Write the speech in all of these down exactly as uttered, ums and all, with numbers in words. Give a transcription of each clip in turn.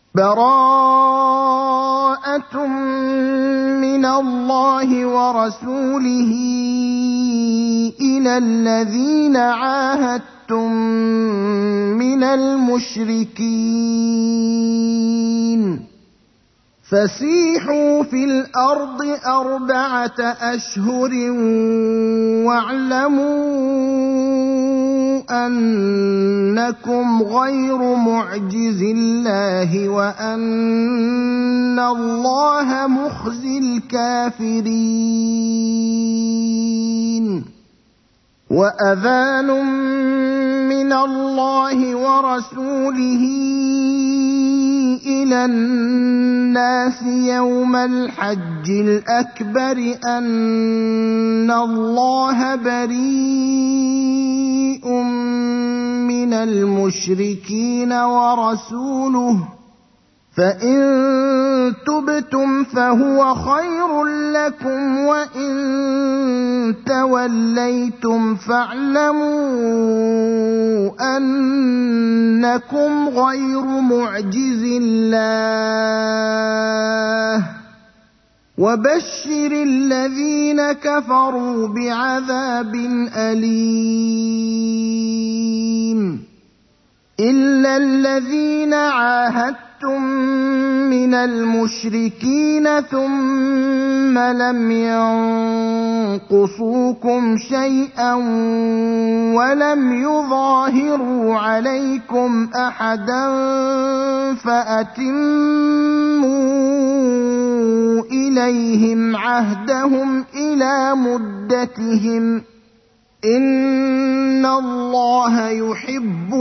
بَرَاءَةٌ مِّنَ اللَّهِ وَرَسُولِهِ إِلَى الَّذِينَ عَاهَدتُّم مِّنَ الْمُشْرِكِينَ فَسِيحُوا فِي الْأَرْضِ أَرْبَعَةَ أَشْهُرٍ وَاعْلَمُوا أَنَّكُمْ غَيْرُ مُعْجِزِي اللَّهِ وَأَنَّ اللَّهَ مُخْزِي الْكَافِرِينَ وَأَذَانٌ مِّنَ اللَّهِ وَرَسُولِهِ إِلَى النَّاسِ يَوْمَ الْحَجِّ الْأَكْبَرِ أَنَّ اللَّهَ بَرِيءٌ مِّنَ الْمُشْرِكِينَ وَرَسُولُهُ فَإِن تُبْتُمْ فَهُوَ خَيْرٌ لَّكُمْ وَإِن تَوَلَّيْتُمْ فَاعْلَمُوا أَنَّكُمْ غَيْرُ مُعْجِزِي اللَّهِ وَبَشِّرِ الَّذِينَ كَفَرُوا بِعَذَابٍ أَلِيمٍ إِلَّا الَّذِينَ عَاهَدتُّم مِّنَ الْمُشْرِكِينَ ثُمَّ لَمْ يَنقُصُوكُمْ شَيْئًا وَلَمْ يُظَاهِرُوا عَلَيْكُمْ أَحَدًا فَأَتِمُّوا إِلَيْهِمْ عَهْدَهُمْ إِلَىٰ مُدَّتِهِمْ ۚ إِنَّ اللَّهَ يُحِبُّ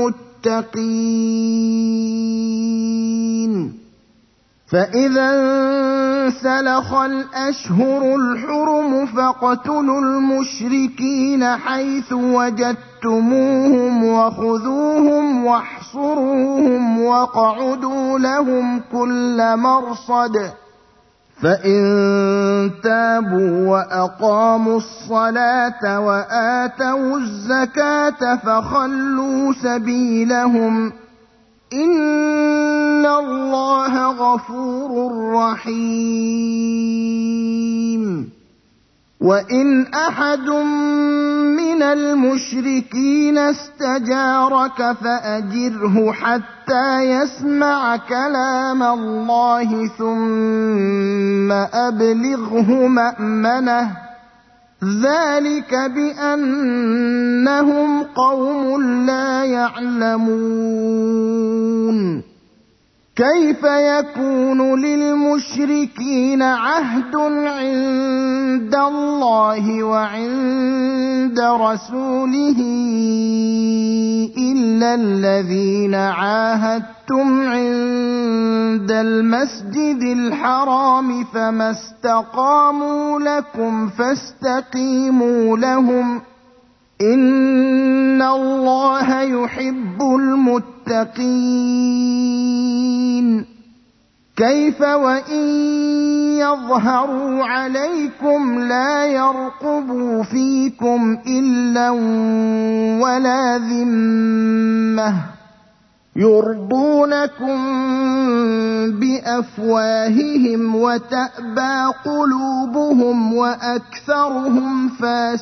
الْمُتَّقِينَ فَإِذَا انسَلَخَ الْأَشْهُرُ الْحُرُمُ فَاقْتُلُوا الْمُشْرِكِينَ حَيْثُ وَجَدتُّمُوهُمْ وَخُذُوهُمْ وَاحْصُرُوهُمْ وَاقْعُدُوا لَهُمْ كُلَّ مَرْصَدٍ فَإِن تَابُوا وَأَقَامُوا الصَّلَاةَ وَآتَوُا الزَّكَاةَ فَخَلُّوا سَبِيلَهُمْ ۚ إِنَّ اللَّهَ غَفُورٌ رَّحِيمٌ وَإِنْ أَحَدٌ مِّنَ الْمُشْرِكِينَ اسْتَجَارَكَ فَأَجِرْهُ حَتَّىٰ يَسْمَعَ كَلَامَ اللَّهِ ثُمَّ أَبْلِغْهُ مَأْمَنَهُ ۚ ذَٰلِكَ بِأَنَّهُمْ قَوْمٌ لَّا يَعْلَمُونَ كَيْفَ يَكُونُ لِلْمُشْرِكِينَ عَهْدٌ عِندَ اللَّهِ وَعِندَ رَسُولِهِ إِلَّا الَّذِينَ عَاهَدتُّمْ عِندَ الْمَسْجِدِ الْحَرَامِ فَمَا اسْتَقَامُوا لَكُمْ فَاسْتَقِيمُوا لَهُمْ ۚ إِنَّ اللَّهَ يُحِبُّ الْمُتَّقِينَ كَيْفَ وَإِن يَظْهَرُوا عَلَيْكُمْ لَا يَرْقُبُوا فِيكُمْ إِلًّا وَلَا ذِمَّةً يُرْضُونَكُم بِأَفْوَاهِهِمْ وَتَأْبَىٰ قُلُوبُهُمْ وَأَكْثَرُهُمْ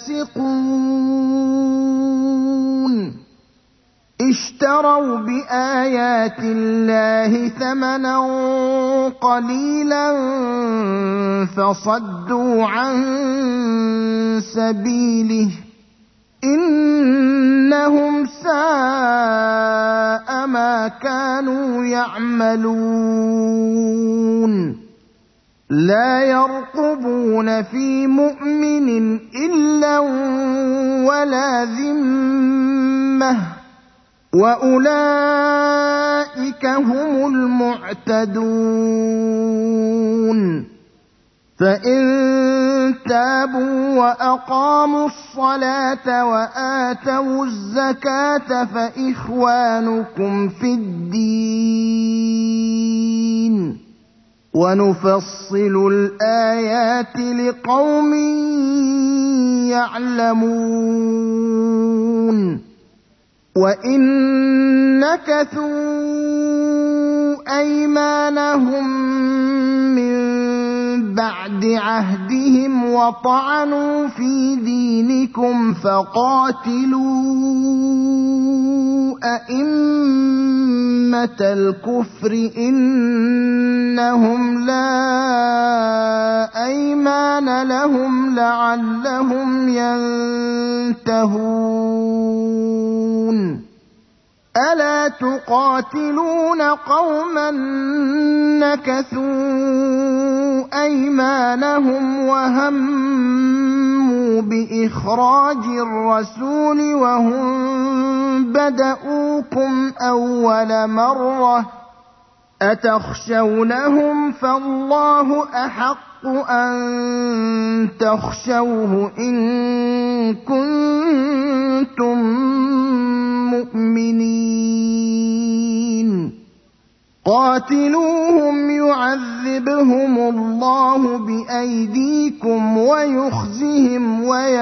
فَاسِقُونَ اشْتَرَوْا بِآيَاتِ اللَّهِ ثَمَنًا قَلِيلًا فَصَدُّوا عَن سَبِيلِهِ ۚ إِنَّهُمْ سَاءَ مَا كَانُوا يَعْمَلُونَ لَا يَرْقُبُونَ فِي مُؤْمِنٍ إِلًّا وَلَا ذِمَّةً وَأُولَٰئِكَ هُمُ الْمُعْتَدُونَ فَإِن تَابُوا وَأَقَامُوا الصَّلَاةَ وَآتَوُا الزَّكَاةَ فَإِخْوَانُكُمْ فِي الدِّينِ وَنُفَصِّلُ الْآيَاتِ لِقَوْمٍ يَعْلَمُونَ وَإِن نَّكَثُوا أيمانهم من بعد عهدهم وطعنوا في دينكم فقاتلوا أئمة الكفر إنهم لا أيمان لهم لعلهم ينتهون ألا تقاتلون قوما نكثوا أيمانهم وهموا بإخراج الرسول وهم بدؤوكم أول مرة أتخشونهم فالله أحق أن تخشوه إن كنتم مؤمنين قاتلوهم يعذبهم الله بأيديكم ويخزهم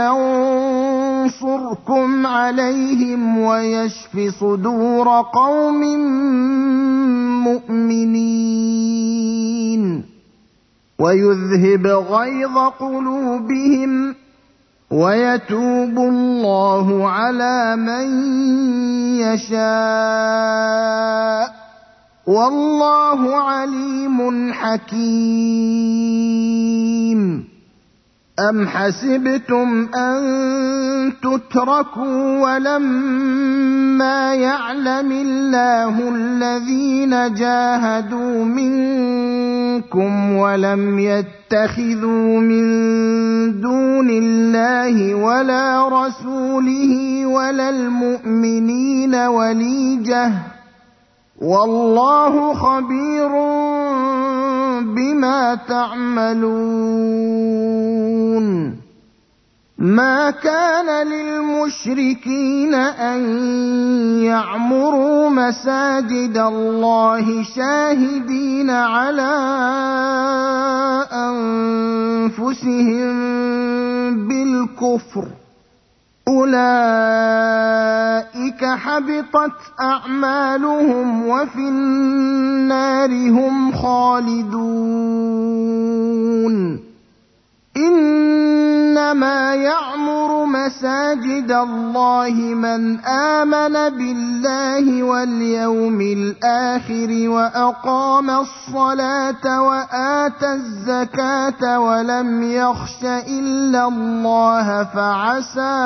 وينصركم عليهم ويشف صدور قوم مؤمنين ويذهب غيظ قلوبهم ويتوب الله على من يشاء والله عليم حكيم أم حسبتم أن تتركوا ولما يعلم الله الذين جاهدوا منكم ولم يتخذوا من دون الله ولا رسوله ولا المؤمنين وليجة والله خبير بما تعملون ما كان للمشركين أن يعمروا مساجد الله شاهدين على أنفسهم بالكفر أولئك حبطت أعمالهم وفي النار هم خالدون إنما يعمر مساجد الله من آمن بالله واليوم الآخر وأقام الصلاة وآتى الزكاة ولم يخش إلا الله فعسى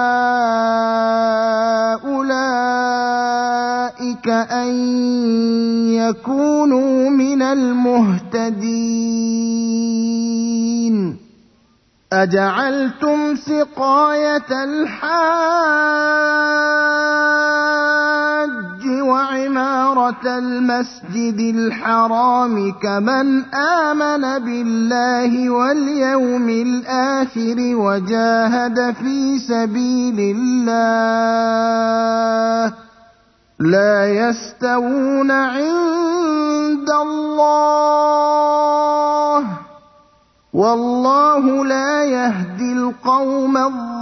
أولئك أن يكونوا من المهتدين أجعلتم سقاية الحاج وعمارة المسجد الحرام كمن آمن بالله واليوم الآخر وجاهد في سبيل الله لا يستوون عند الله والله لا يهدي القوم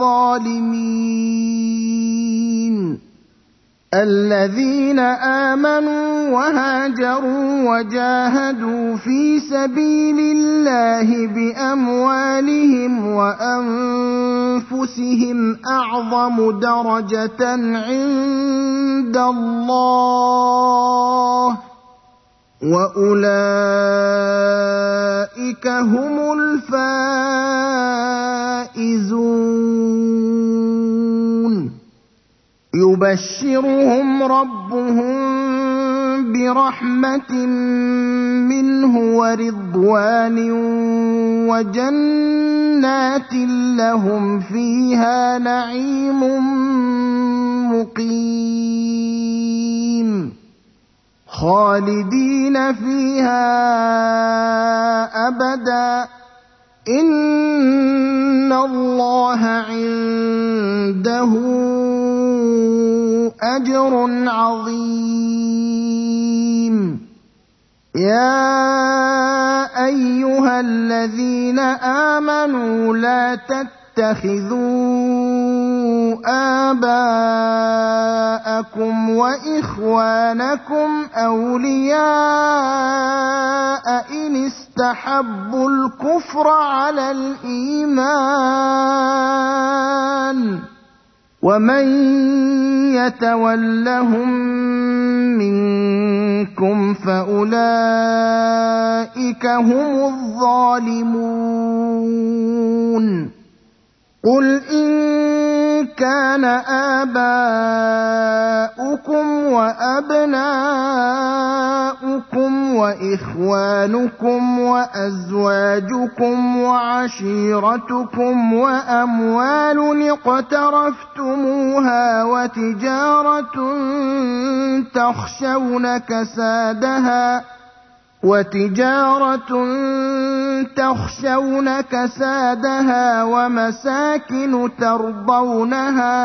الظالمين الذين آمنوا وهاجروا وجاهدوا في سبيل الله بأموالهم وأنفسهم أعظم درجة عند الله وأولئك هم الفائزون يبشرهم ربهم برحمة منه ورضوان وجنات لهم فيها نعيم مقيم خالدين فيها أبدا إن الله عنده أجر عظيم يا أيها الذين آمنوا لا تتخذوا آباءكم وإخوانكم أولياء اسْتَحَبُّوا الْكُفْرَ عَلَى الْإِيمَانِ ۚ وَمَن يَتَوَلَّهُم مِّنكُمْ فَأُولَٰئِكَ هُمُ الظَّالِمُونَ. قُلْ إِن كَانَ آبَاؤُكُمْ وَأَبْنَاؤُكُمْ وَإِخْوَانُكُمْ وَأَزْوَاجُكُمْ وَعَشِيرَتُكُمْ وَأَمْوَالٌ اقْتَرَفْتُمُوهَا وَتِجَارَةٌ تَخْشَوْنَ كَسَادَهَا وتجارة تخشون كسادها ومساكن ترضونها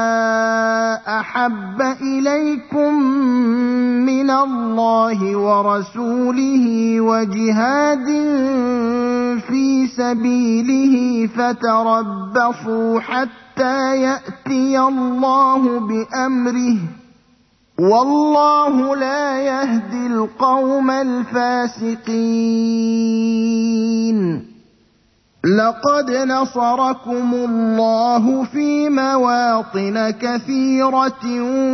أحب إليكم من الله ورسوله وجهاد في سبيله فتربصوا حتى يأتي الله بأمره، والله لا يهدي القوم الفاسقين. لقد نصركم الله في مواطن كثيرة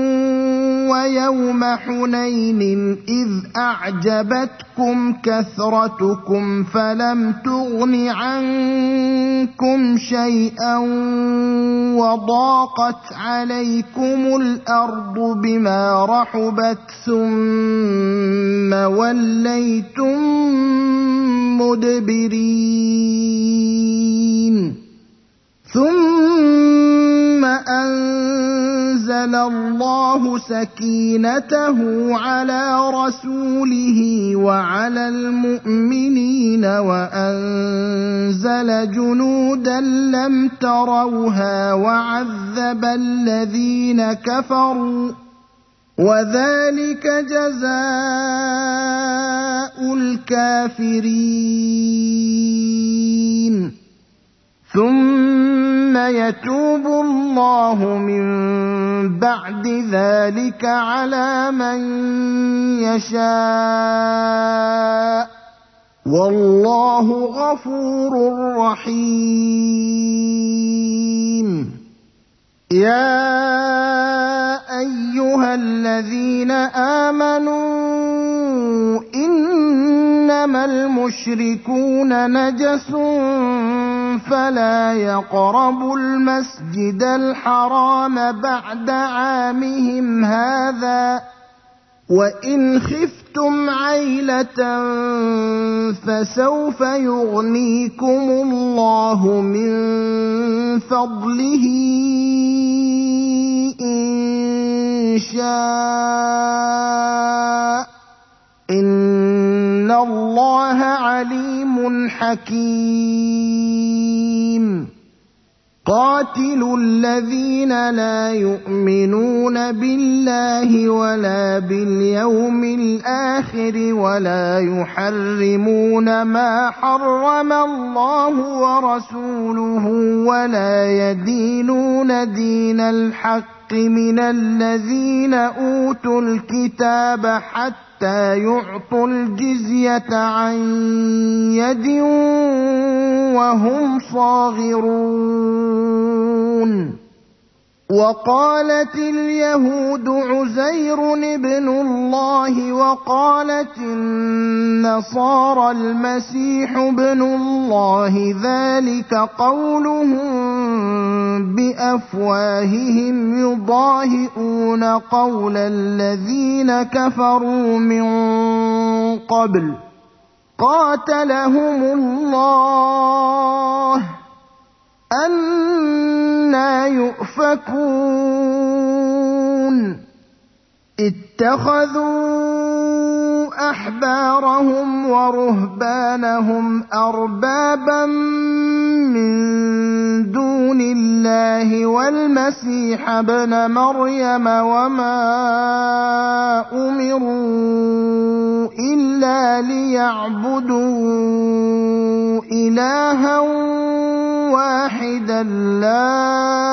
ويوم حنين إذ أعجبتكم كثرتكم فلم تغن عنكم شيئا وضاقت عليكم الأرض بما رحبت ثم وليتم مدبرين. ثم أنزل الله سكينته على رسوله وعلى المؤمنين وأنزل جنودا لم تروها وعذب الذين كفروا، وذلك جزاء الكافرين. ثم يتوب الله من بعد ذلك على من يشاء، والله غفور رحيم. يا أيها الذين آمنوا إنما المشركون نجس فلا يقربوا المسجد الحرام بعد عامهم هذا، وإن خفتم عيلة فسوف يغنيكم الله من فضله إن شاء، إن الله عليم حكيم. قاتلوا الذين لا يؤمنون بالله ولا باليوم الآخر ولا يحرمون ما حرم الله ورسوله ولا يدينون دين الحق من الذين أوتوا الكتاب حتى يعطوا الجزية عن يد وهم صاغرون. وقالت اليهود عزير ابن الله وقالت النصارى المسيح ابن الله، ذلك قولهم بأفواههم يضاهئون قول الذين كفروا من قبل قاتلهم الله أنى يؤفكون. اتخذوا أحبارهم ورهبانهم أربابا من دون الله والمسيح ابن مريم وما أمروا إلا ليعبدوا إلها واحدا لا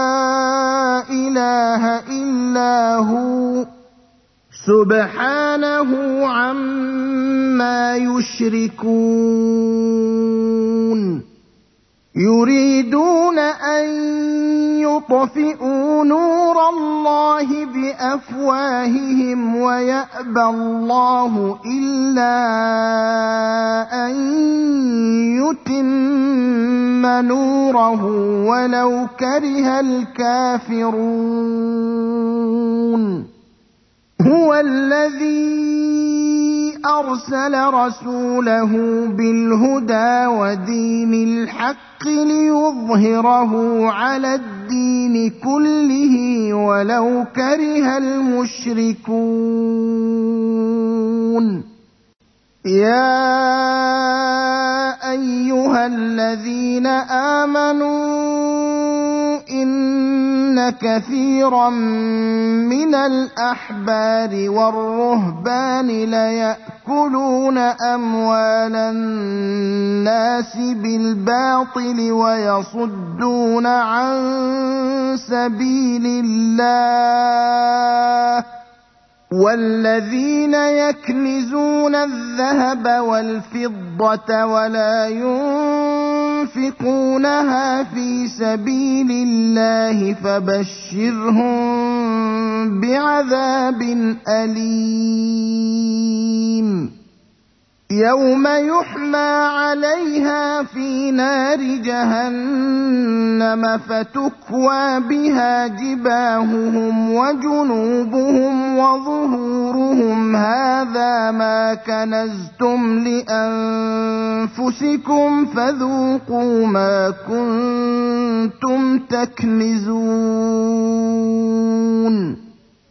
إله إلا هو سبحانه عما يشركون يريدون أن يطفئوا نور الله بأفواههم ويأبى الله إلا أن يتم نوره ولو كره الكافرون هو الذي أرسل رسوله بالهدى ودين الحق ليظهره على الدين كله ولو كره المشركون يا أيها الذين آمنوا إن كثيرا من الأحبار والرهبان ليأكلون أموال الناس بالباطل ويصدون عن سبيل الله والذين يكنزون الذهب والفضة ولا ينفقونها في سبيل الله فبشرهم بعذاب أليم يوم يحمى عليها في نار جهنم فتكوى بها جباههم وجنوبهم وظهورهم هذا ما كنزتم لأنفسكم فذوقوا ما كنتم تكنزون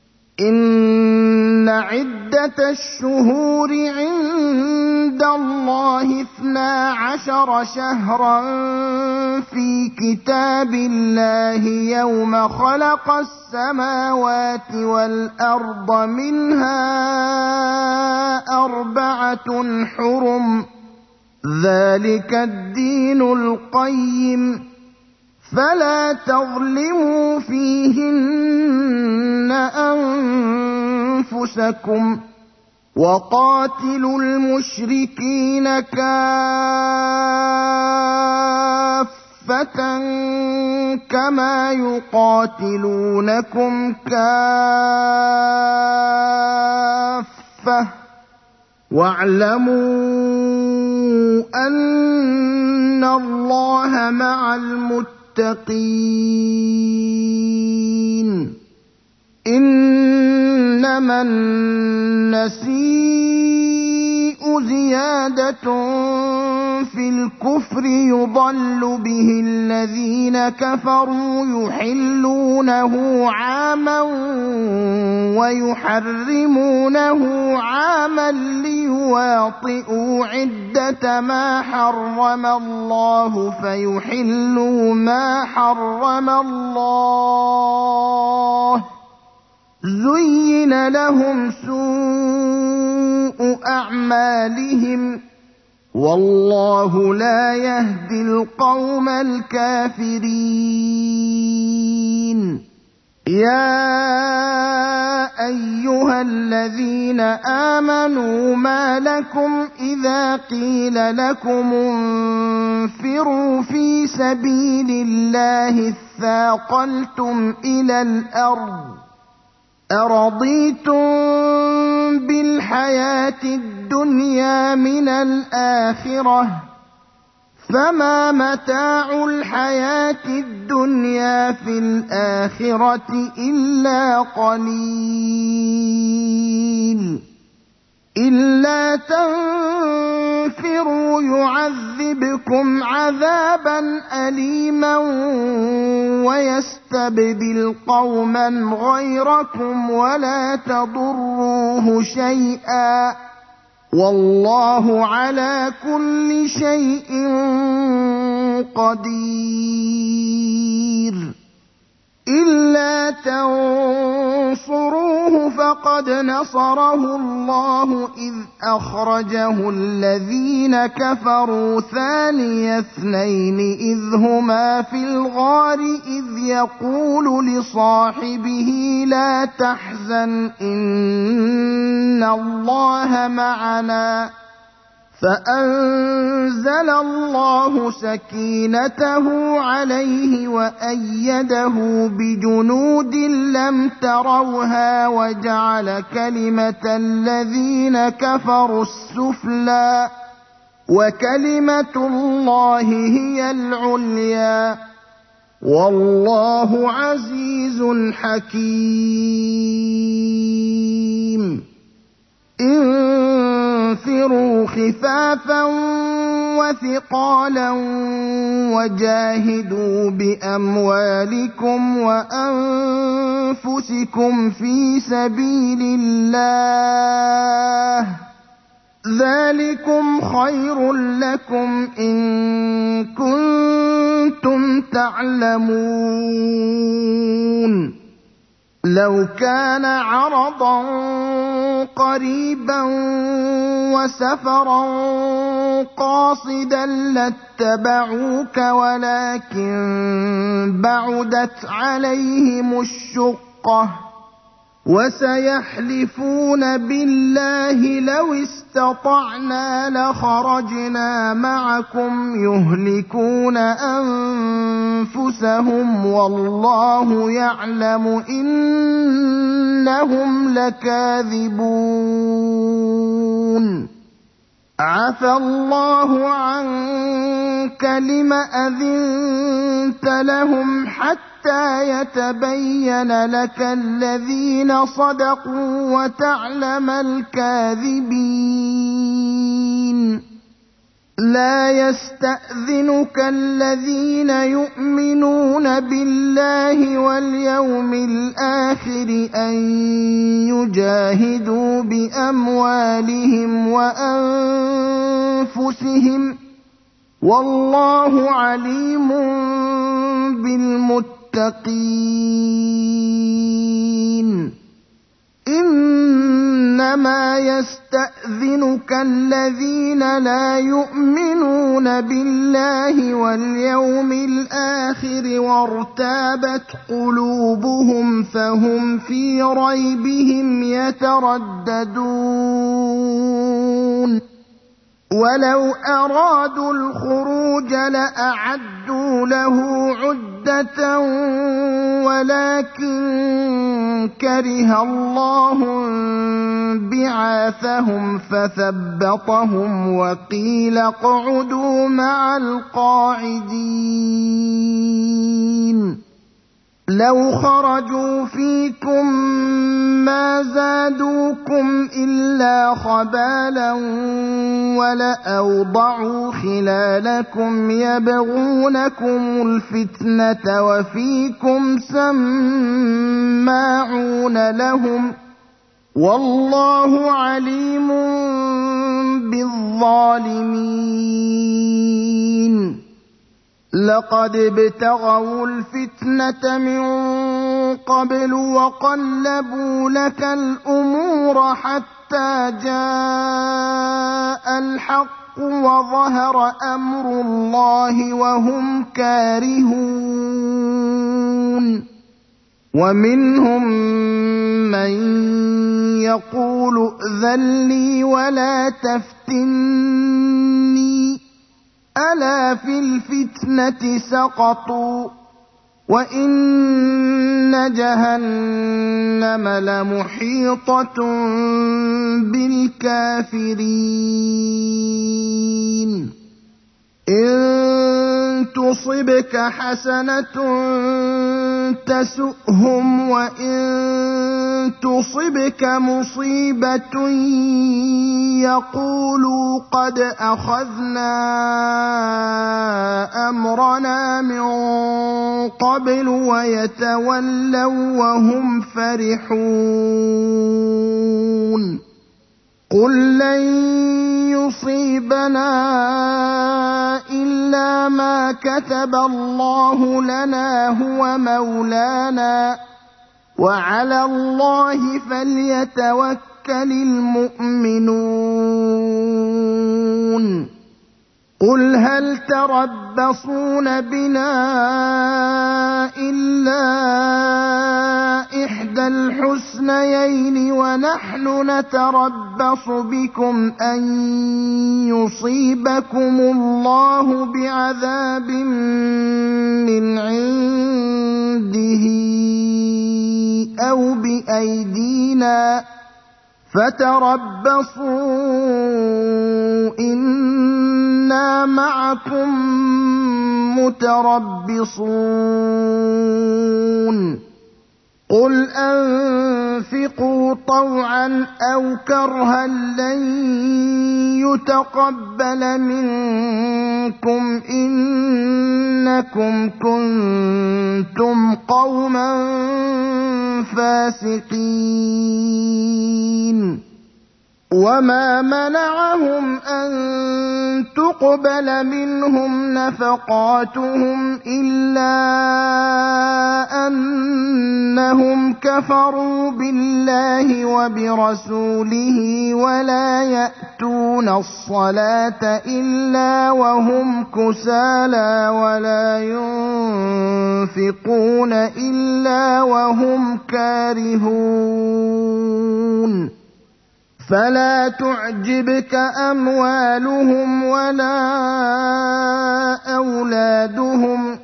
إن عدة الشهور عند الله اثنا عشر شهرا في كتاب الله يوم خلق السماوات والأرض منها أربعة حرم ذلك الدين القيم فلا تظلموا فيهن أنفسكم وقاتلوا المشركين كافة كما يقاتلونكم كافة واعلموا أن الله مع المتقين المتقين إنما النسيء زيادة في الكفر يضل به الذين كفروا يحلونه عاما ويحرمونه عاما ليواطئوا عدة ما حرم الله فيحلوا ما حرم الله زين لهم سوء أعمالهم والله لا يهدي القوم الكافرين يا أيها الذين آمنوا ما لكم إذا قيل لكم انفروا في سبيل الله اثاقلتم إلى الأرض أرضيتم بالحياة الدنيا من الآخرة فما متاع الحياة الدنيا في الآخرة إلا قليل إلا تنفروا يعذبكم عذابا أليما ويستبدل قوما غيركم ولا تضروه شيئا والله على كل شيء قدير إلا تنصروه فقد نصره الله إذ أخرجه الذين كفروا ثاني اثنين إذ هما في الغار إذ يقول لصاحبه لا تحزن إن الله معنا فأنزل الله سكينته عليه وأيده بجنود لم تروها وجعل كلمة الذين كفروا السفلى وكلمة الله هي العليا والله عزيز حكيم. انفروا خفافا وثقالا وجاهدوا بأموالكم وأنفسكم في سبيل الله ذلكم خير لكم إن كنتم تعلمون. لو كان عرضا قريبا وسفرا قاصدا لاتبعوك ولكن بعدت عليهم الشقة وسيحلفون بالله لو استطعنا لخرجنا معكم يهلكون أنفسهم والله يعلم إنهم لكاذبون. عفى الله عنك لم أذنت لهم حتى يتبين لك الذين صدقوا وتعلم الكاذبين. لا يستأذنك الذين يؤمنون بالله واليوم الآخر أن يجاهدوا بأموالهم وأنفسهم والله عليم بالمتقين. إنما يستأذنك الذين لا يؤمنون بالله واليوم الآخر وارتابت قلوبهم فهم في ريبهم يترددون. ولو أرادوا الخروج لأعدوا له عدة ولكن كره الله بعاثهم فثبطهم وقيل اقعدوا مع القاعدين. لو خرجوا فيكم ما زادوكم إلا خبالا ولأوضعوا خلالكم يبغونكم الفتنة وفيكم سماعون لهم والله عليم بالظالمين. لقد ابتغوا الفتنة من قبل وقلبوا لك الأمور حتى جاء الحق وظهر أمر الله وهم كارهون. ومنهم من يقول ائذن لي ولا تفتني ألا في الفتنة سقطوا وإن جهنم لمحيطة بالكافرين. إن تصبك حسنة تسؤهم وإن تصبك مصيبة يقولوا قد أخذنا أمرنا من قبل ويتولوا وهم فرحون. قل لن يصيبنا إلا ما كتب الله لنا هو مولانا وعلى الله فليتوكل المؤمنون. قل هل تربصون بنا إلا إحدى الحسنيين ونحن نتربص بكم أن يصيبكم الله بعذاب من عنده أو بأيدينا فتربصوا إنا معكم متربصون قل أنفقوا طوعا أو كرها لن يتقبل منكم إنكم كنتم قوما فاسقين وما منعهم أن تقبل منهم نفقاتهم إلا أنهم كفروا بالله وبرسوله ولا يأتون الصلاة إلا وهم كسالى ولا ينفقون إلا وهم كارهون فلا تعجبك أموالهم ولا أولادهم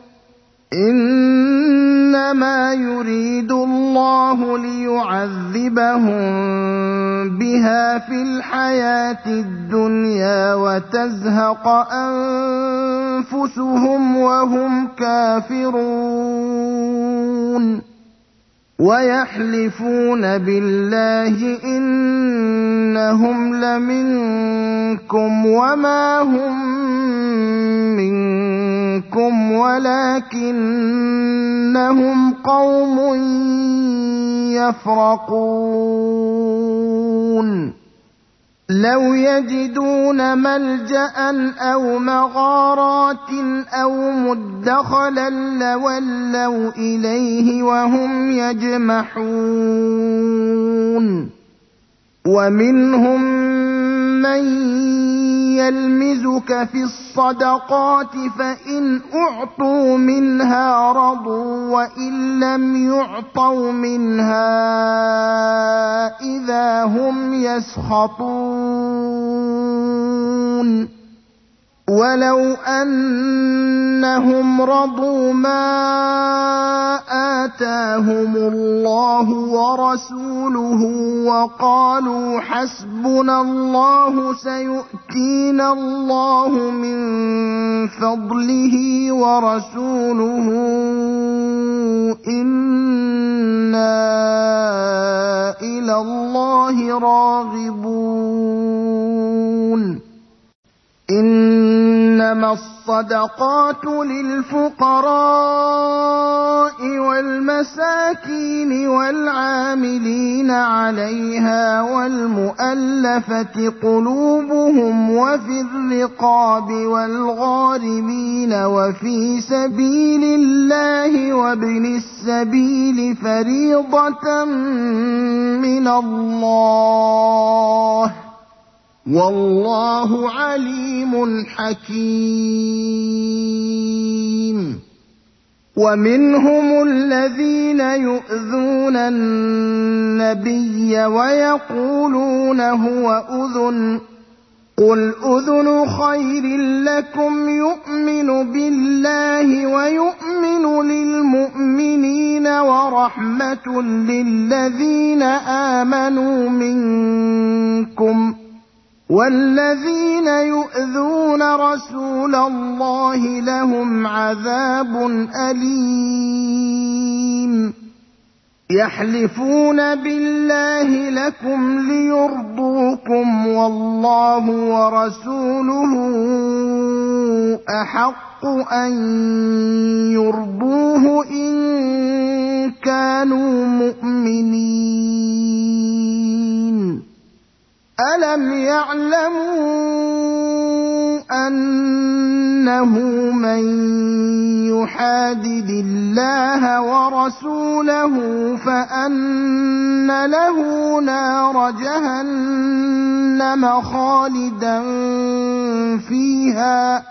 إنما يريد الله ليعذبهم بها في الحياة الدنيا وتزهق أنفسهم وهم كافرون ويحلفون بالله إنهم لمنكم وما هم منكم ولكنهم قوم يفرقون لو يجدون ملجأ أو مغارات أو مدخلا لولوا إليه وهم يجمحون ومنهم من يلمزك في الصدقات فإن أعطوا منها رضوا وإن لم يعطوا منها إذا هم يسخطون ولو أنهم رضوا ما آتاهم الله ورسوله وقالوا حسبنا الله سيؤتينا الله من فضله ورسوله إنا إلى الله راغبون إنما الصدقات للفقراء والمساكين والعاملين عليها والمؤلفة قلوبهم وفي الرقاب والغارمين وفي سبيل الله وابن السبيل فريضة من الله والله عليم حكيم ومنهم الذين يؤذون النبي ويقولون هو أذن قل أذن خير لكم يؤمن بالله ويؤمن للمؤمنين ورحمة للذين آمنوا منكم والذين يؤذون رسول الله لهم عذاب أليم يحلفون بالله لكم ليرضوكم والله ورسوله أحق أن يرضوه إن كانوا مؤمنين ألم يعلموا أنه من يحادد الله ورسوله فأن له نار جهنم خالدا فيها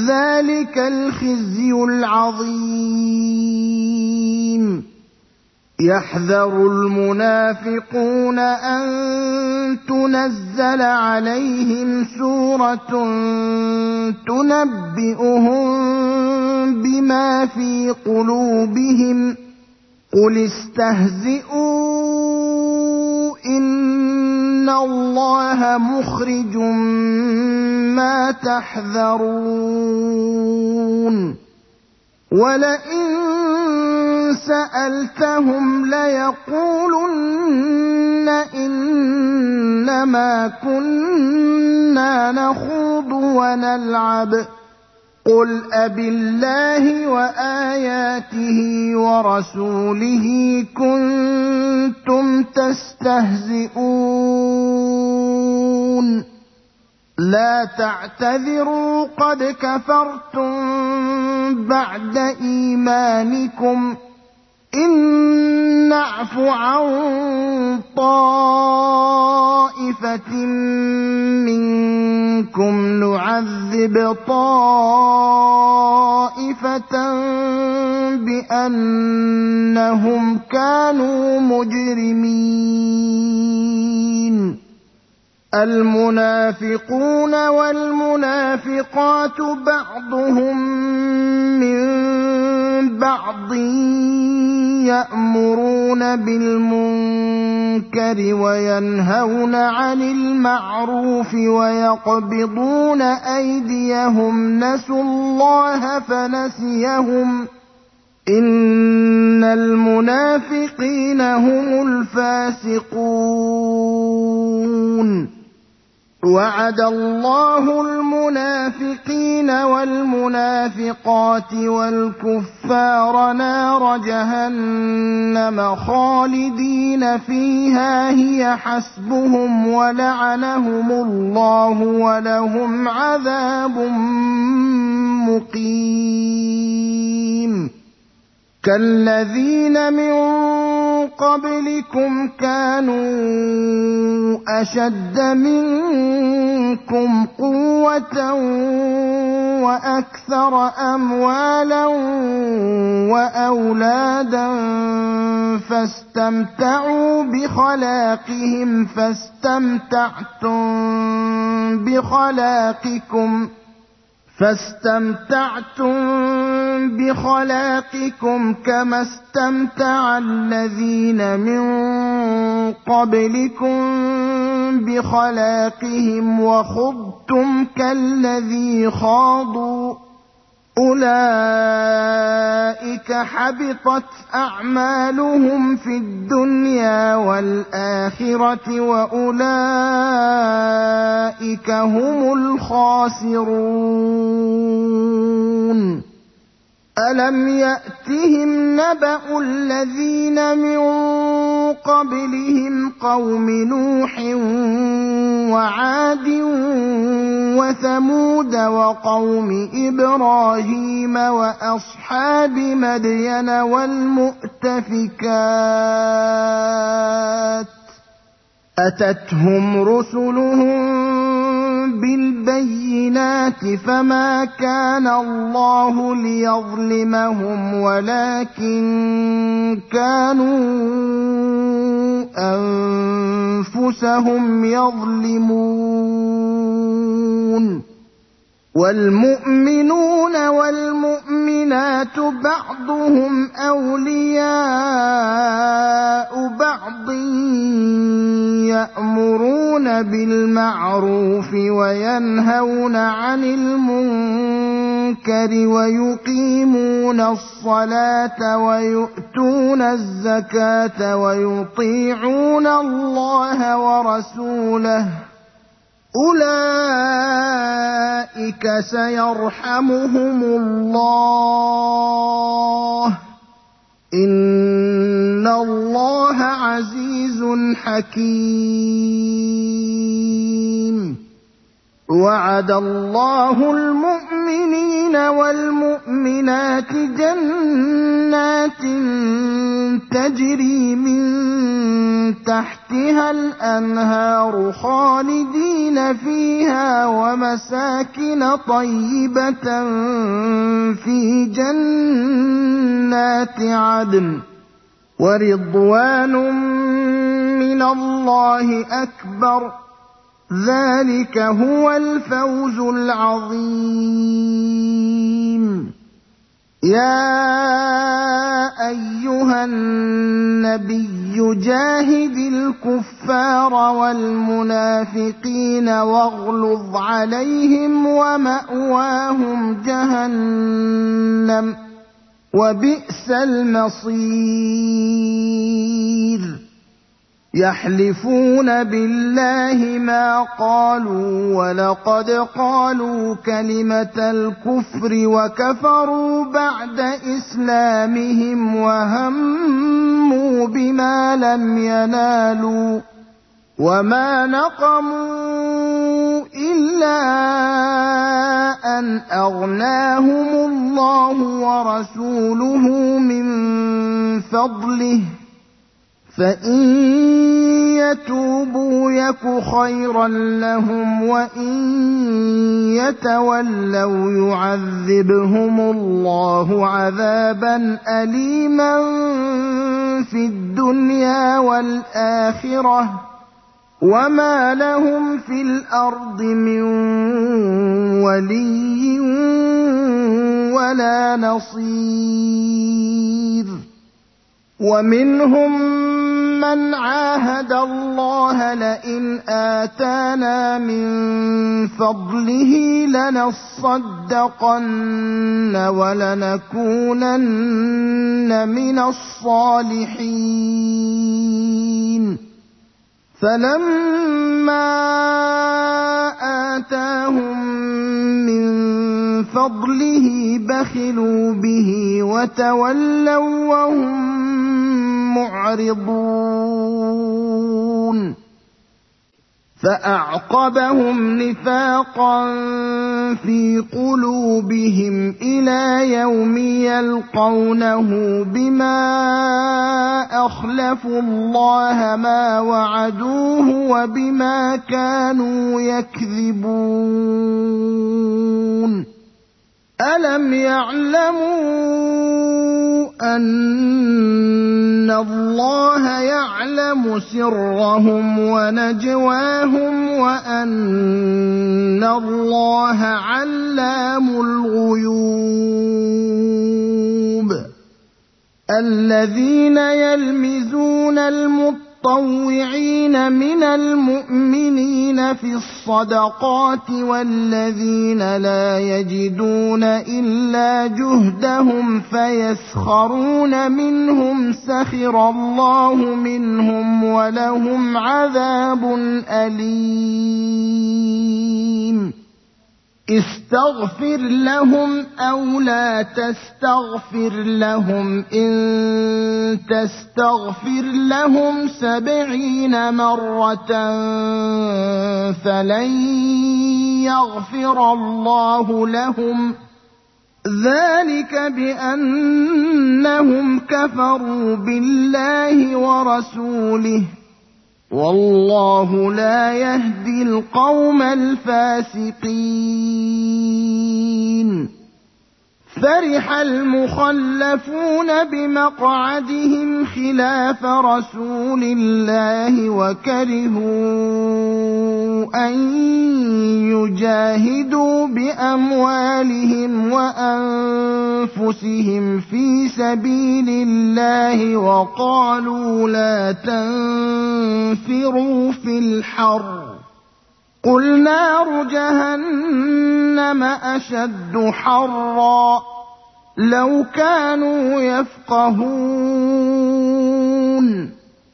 ذلك الخزي العظيم يحذر المنافقون أن تنزل عليهم سورة تنبئهم بما في قلوبهم قل استهزئوا إن الله مخرج ما تحذرون ولئن سألتهم ليقولن إنما كنا نخوض ونلعب قل أبالله وآياته ورسوله كنتم تستهزئون لا تعتذروا قد كفرتم بعد إيمانكم إن نعف عن طائفة منكم نعذب طائفة بأنهم كانوا مجرمين المنافقون والمنافقات بعضهم من بعض يأمرون بالمنكر وينهون عن المعروف ويقبضون أيديهم نسوا الله فنسيهم إن المنافقين هم الفاسقون وعد الله المنافقين والمنافقات والكفار نار جهنم خالدين فيها هي حسبهم ولعنهم الله ولهم عذاب مقيم كالذين من قبلكم كانوا أشد منكم قوة وأكثر أموالا وأولادا فاستمتعوا بخلاقهم فاستمتعتم بخلاقكم فاستمتعتم بخلاقكم كما استمتع الذين من قبلكم بخلاقهم وخضتم كالذي خاضوا أولئك حبطت أعمالهم في الدنيا والآخرة وأولئك هم الخاسرون ألم يأتهم نبأ الذين من قبلهم قوم نوح وعاد وثمود وقوم إبراهيم وأصحاب مدين والمؤتفكات أتتهم رسلهم بالبينات فما كان الله ليظلمهم ولكن كانوا أنفسهم يظلمون والمؤمنون والمؤمنات بعضهم أولياء بعض يأمرون بالمعروف وينهون عن المنكر ويقيمون الصلاة ويؤتون الزكاة ويطيعون الله ورسوله أولئك سيرحمهم الله إن الله عزيز حكيم وعد الله المؤمنين والمؤمنات جنات تجري من تحتها الأنهار خالدين فيها ومساكن طيبة في جنات عدن ورضوان من الله أكبر، ذلك هو الفوز العظيم. يا أيها النبي جاهد الكفار والمنافقين واغلظ عليهم ومأواهم جهنم وبئس المصير. يحلفون بالله ما قالوا ولقد قالوا كلمة الكفر وكفروا بعد إسلامهم وهموا بما لم ينالوا وما نقموا إلا أن أغناهم الله ورسوله من فضله، فإن يتوبوا يك خيرا لهم وإن يتولوا يعذبهم الله عذابا أليما في الدنيا والآخرة وما لهم في الأرض من ولي ولا نصير. ومنهم من عاهد الله لئن آتانا من فضله لنصدقن ولنكونن من الصالحين، فلما آتاهم من فضله بخلوا به وتولوا وهم معرضون. فأعقبهم نفاقا في قلوبهم إلى يوم يلقونه بما أخلفوا الله ما وعدوه وبما كانوا يكذبون. ألم يعلموا أن الله يعلم سرهم ونجواهم وأن الله علام الغيوب. الذين يلمزون المطوعين من المؤمنين في الصدقات والذين لا يجدون إلا جهدهم فيسخرون منهم سخر الله منهم ولهم عذاب أليم. استغفر لهم أو لا تستغفر لهم إن تستغفر لهم سبعين مرة فلن يغفر الله لهم، ذلك بأنهم كفروا بالله ورسوله والله لا يهدي القوم الفاسقين. فرح المخلفون بمقعدهم خلاف رسول الله وكرهوا أن يجاهدوا بأموالهم وأنفسهم في سبيل الله وقالوا لا تنفروا في الحر، قل نار جهنم أشد حرا لو كانوا يفقهون.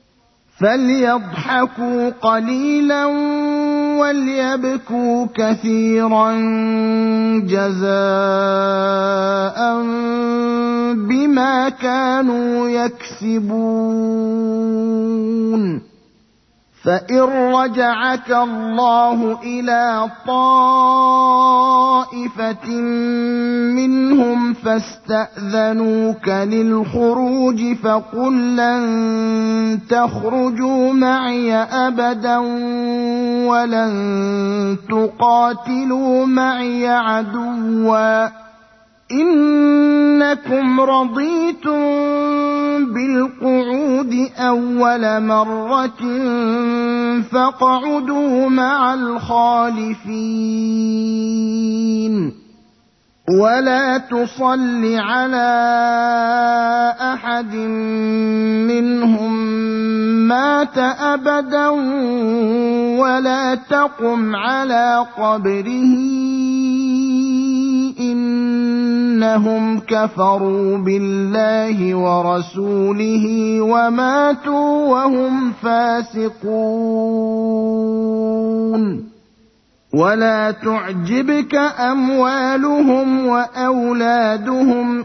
فليضحكوا قليلا وليبكوا كثيرا جزاء بما كانوا يكسبون. فإن رجعك الله إلى طائفة منهم فاستأذنوك للخروج فقل لن تخرجوا معي أبدا ولن تقاتلوا معي عدوا إنكم رضيتم بالقعود أول مرة فاقعدوا مع الخالفين ولا تصل على أحد منهم مات أبدا ولا تقم على قبره إنهم كفروا بالله ورسوله وماتوا وهم فاسقون ولا تعجبك أموالهم وأولادهم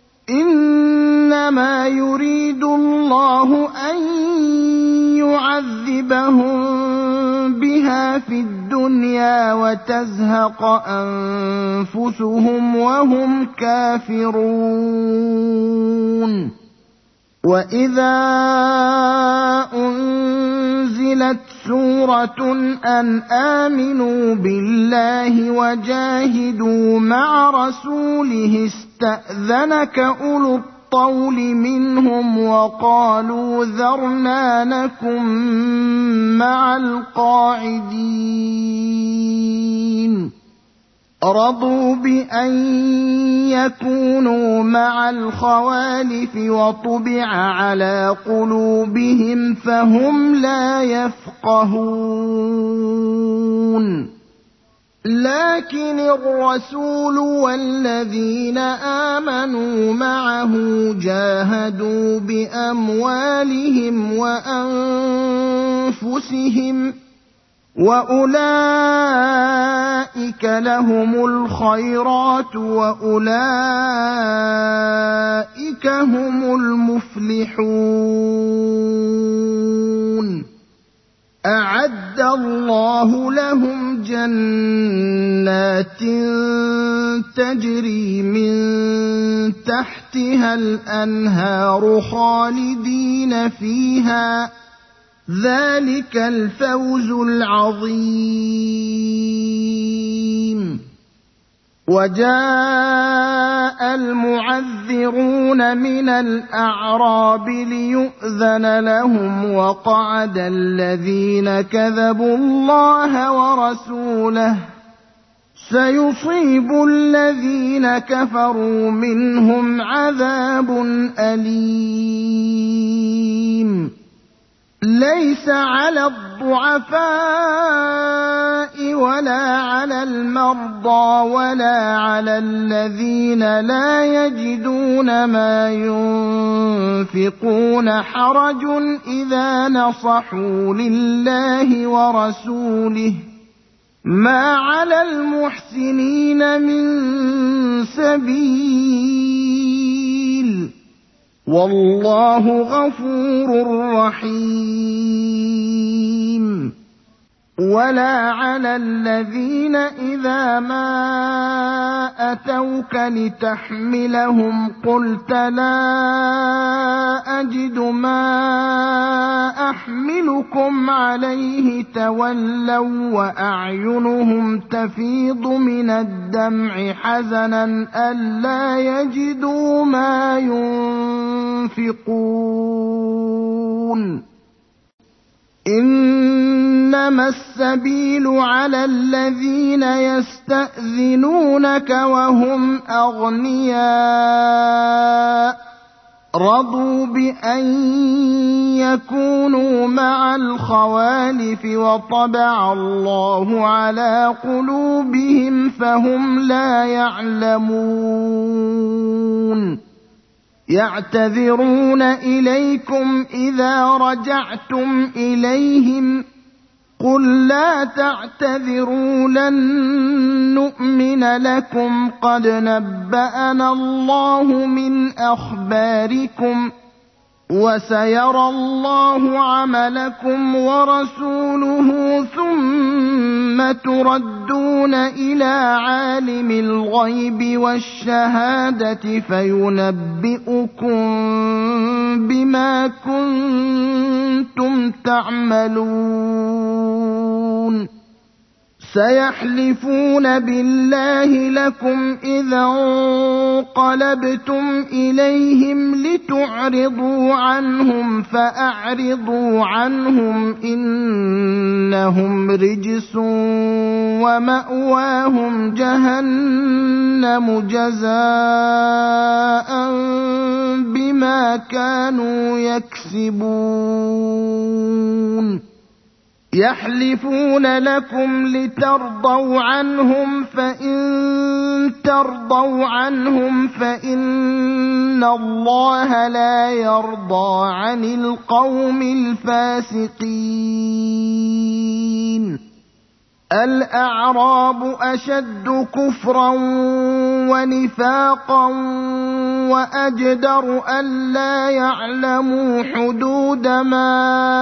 إنما يريد الله أن يعذبهم بها في الدنيا وتزهق أنفسهم وهم كافرون وإذا أنزلت سورة أن آمنوا بالله وجاهدوا مع رسوله استأذنك أولو الطول منهم وقالوا ذرنا نكن مع القاعدين رضوا بأن يكونوا مع الخوالف وطبع على قلوبهم فهم لا يفقهون لكن الرسول والذين آمنوا معه جاهدوا بأموالهم وأنفسهم وأولئك لهم الخيرات وأولئك هم المفلحون أعد الله لهم جنات تجري من تحتها الأنهار خالدين فيها ذلك الفوز العظيم وجاء المعذرون من الأعراب ليؤذن لهم وقعد الذين كذبوا الله ورسوله سيصيب الذين كفروا منهم عذاب أليم ليس على الضعفاء ولا على المرضى ولا على الذين لا يجدون ما ينفقون حرج إذا نصحوا لله ورسوله ما على المحسنين من سبيل والله غفور رحيم ولا على الذين إذا ما أتوك لتحملهم قلت لا أجد ما أحملكم عليه تولوا وأعينهم تفيض من الدمع حزنا ألا يجدوا ما ينفقون إنما السبيل على الذين يستأذنونك وهم أغنياء رضوا بأن يكونوا مع الخوالف وطبع الله على قلوبهم فهم لا يعلمون يعتذرون إليكم إذا رجعتم إليهم قل لا تعتذروا لن نؤمن لكم قد نبأنا الله من أخباركم وسيرى الله عملكم ورسوله ثم تردون إلى عالم الغيب والشهادة فينبئكم بما كنتم تعملون سيحلفون بالله لكم إذا انقلبتم إليهم لتعرضوا عنهم فأعرضوا عنهم إنهم رجس ومأواهم جهنم جزاء بما كانوا يكسبون يحلفون لكم لترضوا عنهم فإن ترضوا عنهم فإن الله لا يرضى عن القوم الفاسقين الأعراب أشد كفرا ونفاقا وأجدر ألا يعلموا حدود ما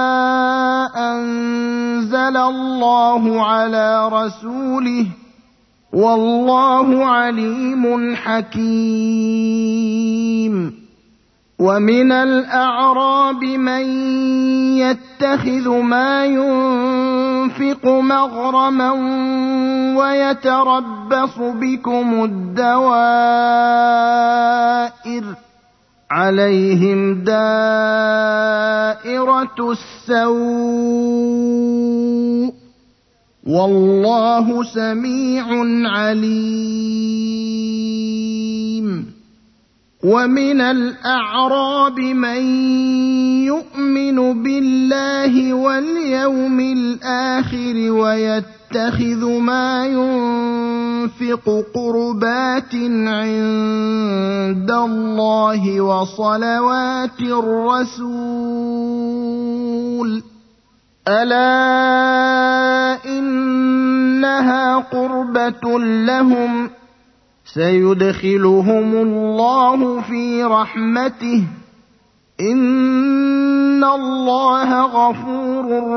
أنزل الله على رسوله والله عليم حكيم ومن الأعراب من يتخذ ما ينفق مغرما ويتربص بكم الدوائر عليهم دائرة السوء والله سميع عليم ومن الأعراب من يؤمن بالله واليوم الآخر ويتخذ ما ينفق قربات عند الله وصلوات الرسول ألا إنها قربة لهم سيدخلهم الله في رحمته إن الله غفور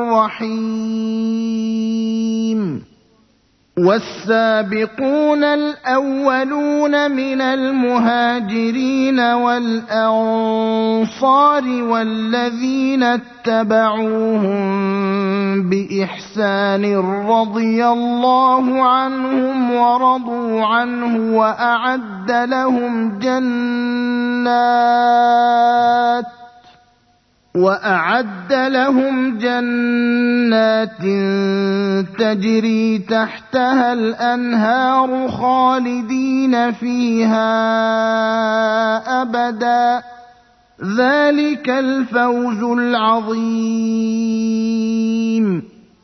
رحيم والسابقون الأولون من المهاجرين والأنصار والذين اتبعوهم بإحسان رضي الله عنهم ورضوا عنه وأعد لهم جنات وأعد لهم جنات تجري تحتها الأنهار خالدين فيها أبدا ذلك الفوز العظيم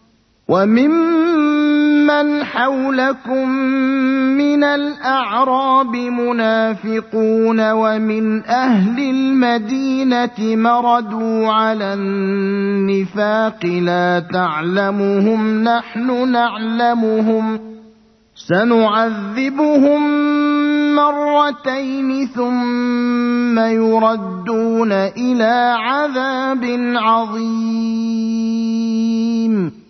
وممن حولكم من الأعراب منافقون ومن أهل المدينة مردوا على النفاق لا تعلمهم نحن نعلمهم سنعذبهم مرتين ثم يردون إلى عذاب عظيم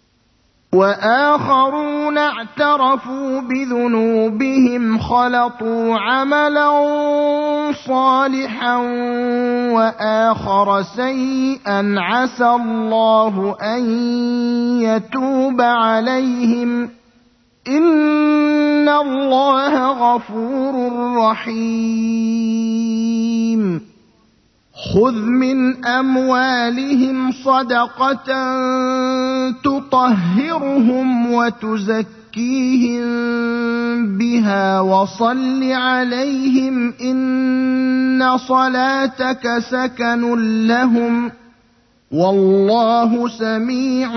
وآخرون اعترفوا بذنوبهم خلطوا عملا صالحا وآخر سيئا عسى الله أن يتوب عليهم إن الله غفور رحيم خذ من أموالهم صدقة تطهرهم وتزكيهم بها وصل عليهم إن صلاتك سكن لهم والله سميع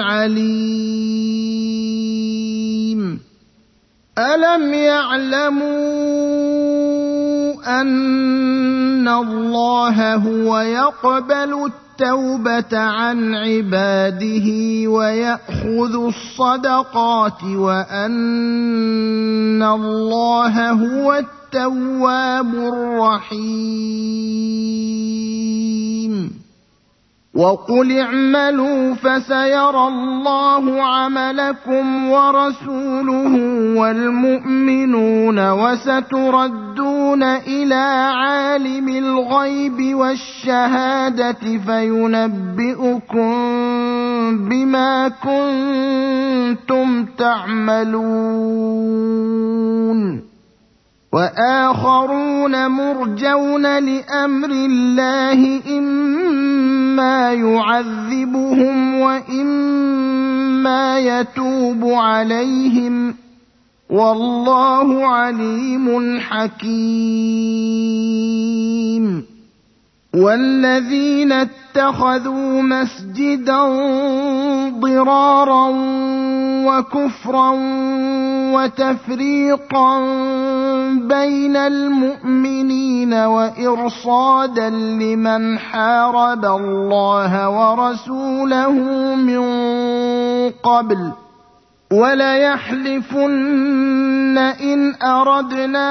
عليم ألم يعلموا أن الله هو يقبل التوبة عن عباده ويأخذ الصدقات وأن الله هو التواب الرحيم وقل اعملوا فسيرى الله عملكم ورسوله والمؤمنون وستردون إلى عالم الغيب والشهادة فينبئكم بما كنتم تعملون وآخرون مرجون لأمر الله إما يعذبهم وإما يتوب عليهم والله عليم حكيم والذين اتخذوا مسجدا ضرارا وكفرا وتفريقا بين المؤمنين وإرصادا لمن حارب الله ورسوله من قبل وليحلفن إن أردنا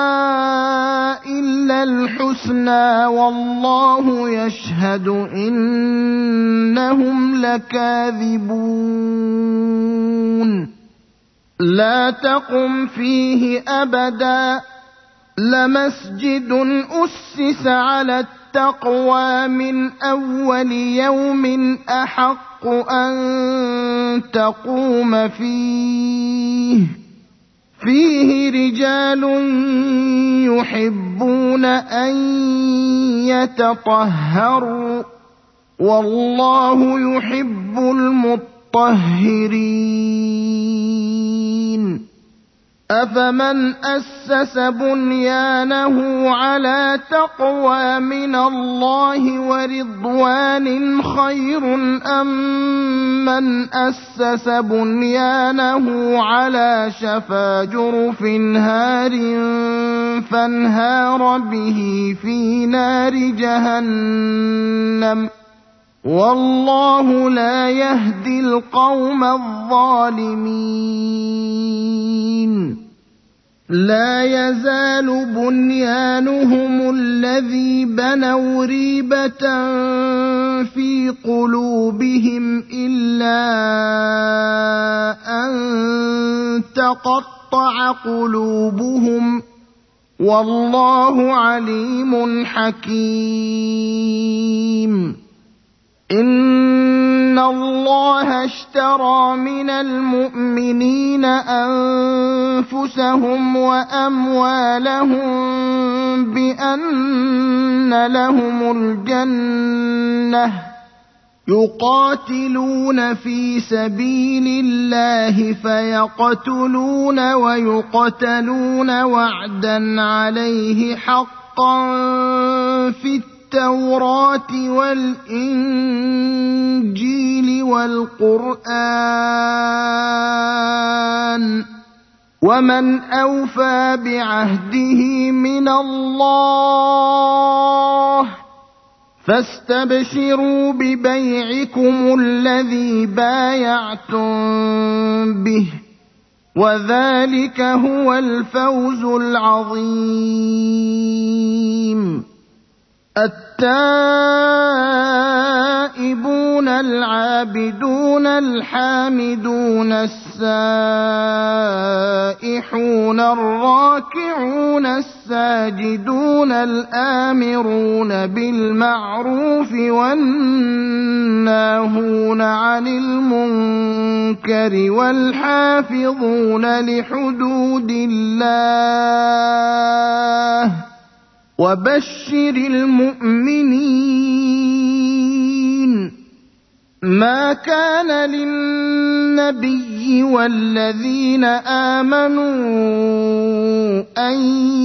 إلا الحسنى والله يشهد إنهم لكاذبون لا تقم فيه أبدا لمسجد أسس على التقوى من أول يوم أحق أن تقوم فيه فيه رجال يحبون أن يتطهروا والله يحب المطهرين أفمن أسس بنيانه على تقوى من الله ورضوان خير أم من أسس بنيانه على شفا جرف هار فانهار به في نار جهنم والله لا يهدي القوم الظالمين لا يزال بنيانهم الذي بنوا ريبة في قلوبهم إلا أن تقطع قلوبهم والله عليم حكيم إن الله اشترى من المؤمنين أنفسهم وأموالهم بأن لهم الجنة يقاتلون في سبيل الله فيقتلون ويقتلون وعدا عليه حقا في التوراة والإنجيل والقرآن ومن أوفى بعهده من الله فاستبشروا ببيعكم الذي بايعتم به وذلك هو الفوز العظيم التائبون العابدون الحامدون السائحون الراكعون الساجدون الآمرون بالمعروف والناهون عن المنكر والحافظون لحدود الله وبشر المؤمنين ما كان للنبي والذين آمنوا أن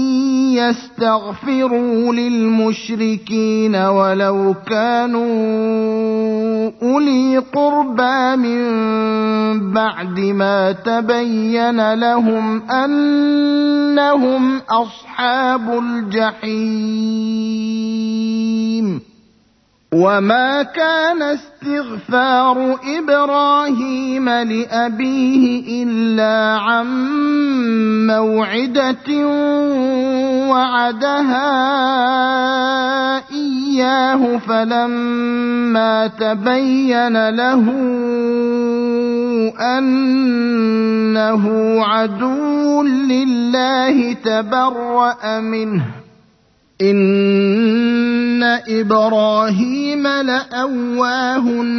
يستغفروا للمشركين ولو كانوا أولي قربى من بعد ما تبين لهم أنهم أصحاب الجحيم وما كان استغفار إبراهيم لأبيه إلا عن موعدة وعدها إياه فلما تبين له أنه عدو لله تبرأ منه إن إبراهيم لأواه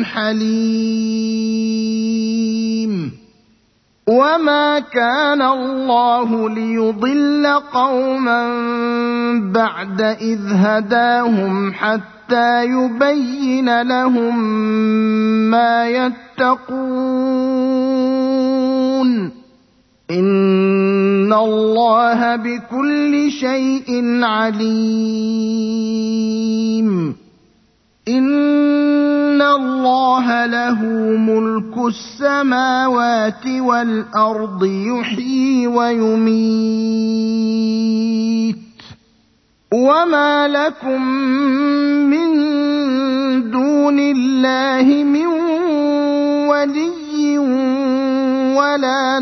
حليم وما كان الله ليضل قوما بعد إذ هداهم حتى يبين لهم ما يتقون إن الله بكل شيء عليم إن الله له ملك السماوات والأرض يحيي ويميت وما لكم من دون الله من ولي ولا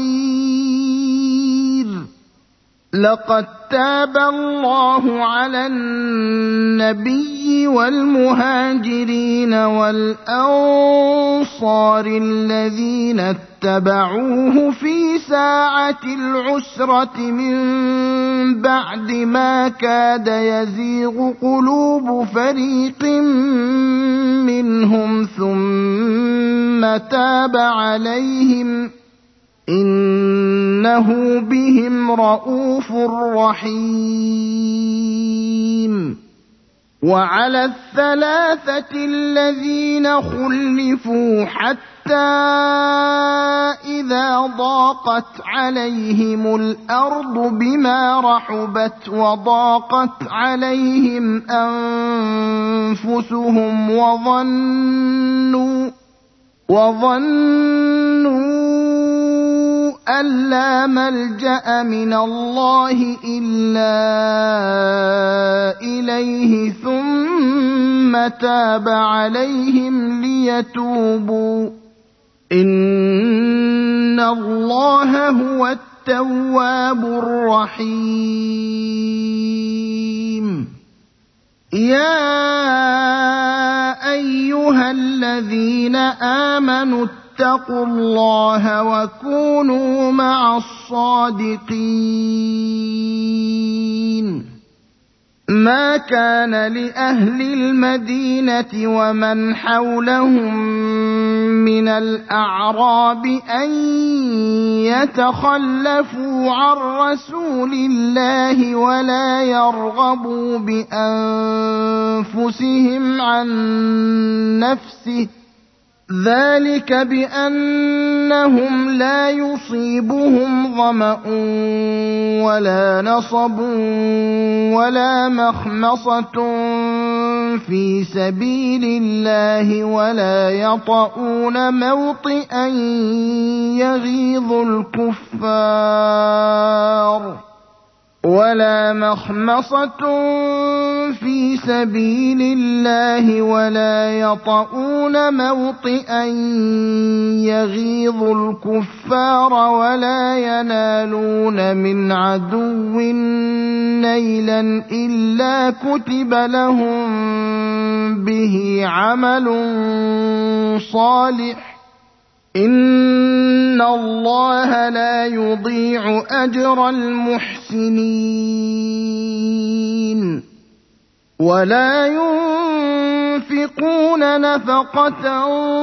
نصير لقد تاب الله على النبي والمهاجرين والأنصار الذين اتبعوه في ساعة العسرة من بعد ما كاد يزيغ قلوب فريق منهم ثم تاب عليهم إنه بهم رءوف رحيم وعلى الثلاثة الذين خلفوا حتى إذا ضاقت عليهم الأرض بما رحبت وضاقت عليهم أنفسهم وظنوا وظنوا أن لا ملجأ من الله إلا إليه ثم تاب عليهم ليتوبوا إن الله هو التواب الرحيم يا أيها الذين آمنوا اتقوا الله وكونوا مع الصادقين ما كان لأهل المدينة ومن حولهم من الأعراب أن يتخلفوا عن رسول الله ولا يرغبوا بأنفسهم عن نفسه ذلك بأنهم لا يصيبهم ظمأ ولا نصب ولا مخمصة في سبيل الله ولا يطؤون موطئا يغيظ الكفار ولا مخمصة في سبيل الله ولا يطؤون موطئا يغيظ الكفار ولا ينالون من عدو نيلا إلا كتب لهم به عمل صالح إن الله لا يضيع أجر المحسنين ولا ينفقون نفقة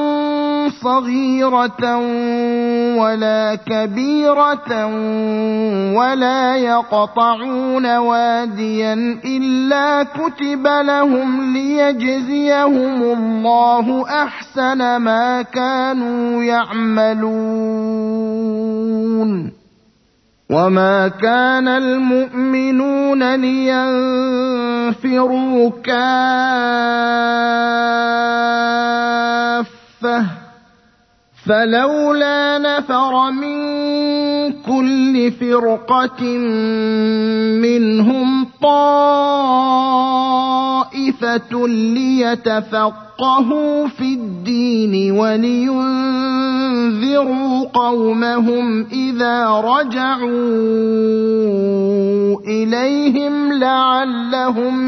صغيرة ولا كبيرة ولا يقطعون واديا إلا كتب لهم ليجزيهم الله أحسن ما كانوا يعملون وما كان المؤمنون لينفروا كافة فلولا نفر من كل فرقة منهم طائفة ليتفقهوا في الدين ولينذروا قومهم إذا رجعوا إليهم لعلهم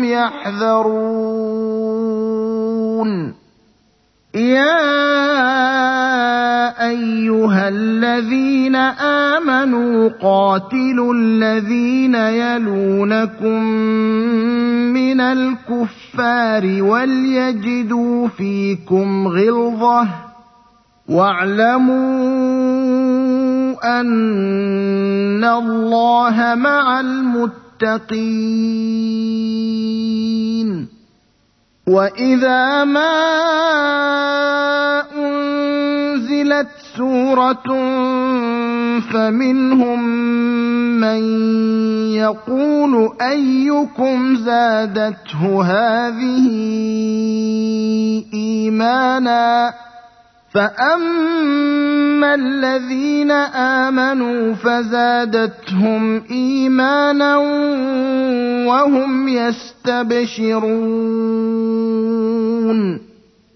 يحذرون يا أيها الذين آمنوا قاتلوا الذين يلونكم من الكفار وليجدوا فيكم غلظة واعلموا أن الله مع المتقين. وإذا ما أنزلت سورة فمنهم من يقول أيكم زادته هذه إيمانا فأما الذين آمنوا فزادتهم إيمانا وهم يستبشرون.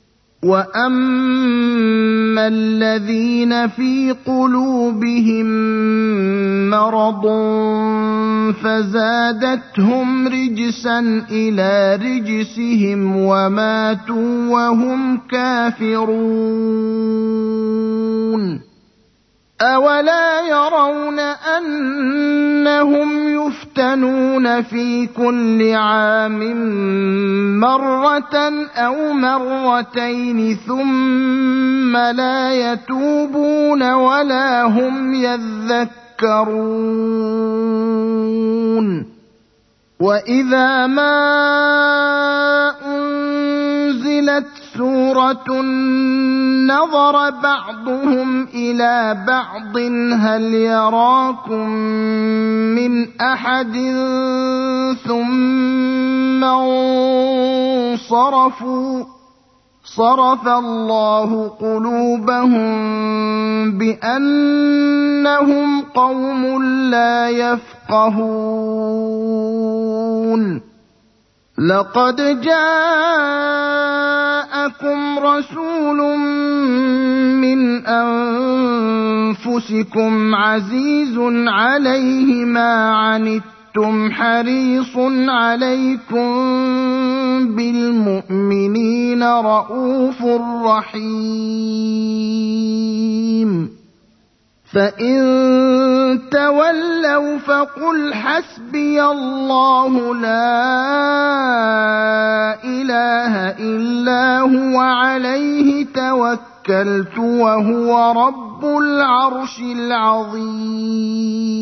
وأما الذين في قلوبهم مرض فزادتهم رجسا إلى رجسهم وماتوا وهم كافرون. أولا يرون أنهم يفتنون في كل عام مرة أو مرتين ثم لا يتوبون ولا هم يذكرون. وإذا ما أنزلت سورة نظر بعضهم إلى بعض هل يراكم من أحد ثم انصرفوا صرف الله قلوبهم بأنهم قوم لا يفقهون. لقد جاءكم رسول من أنفسكم عزيز عليه ما عنتم حريص عليكم بالمؤمنين رءوف رحيم. فإن تولوا فقل حسبي الله لا إله إلا هو عليه توكلت وهو رب العرش العظيم.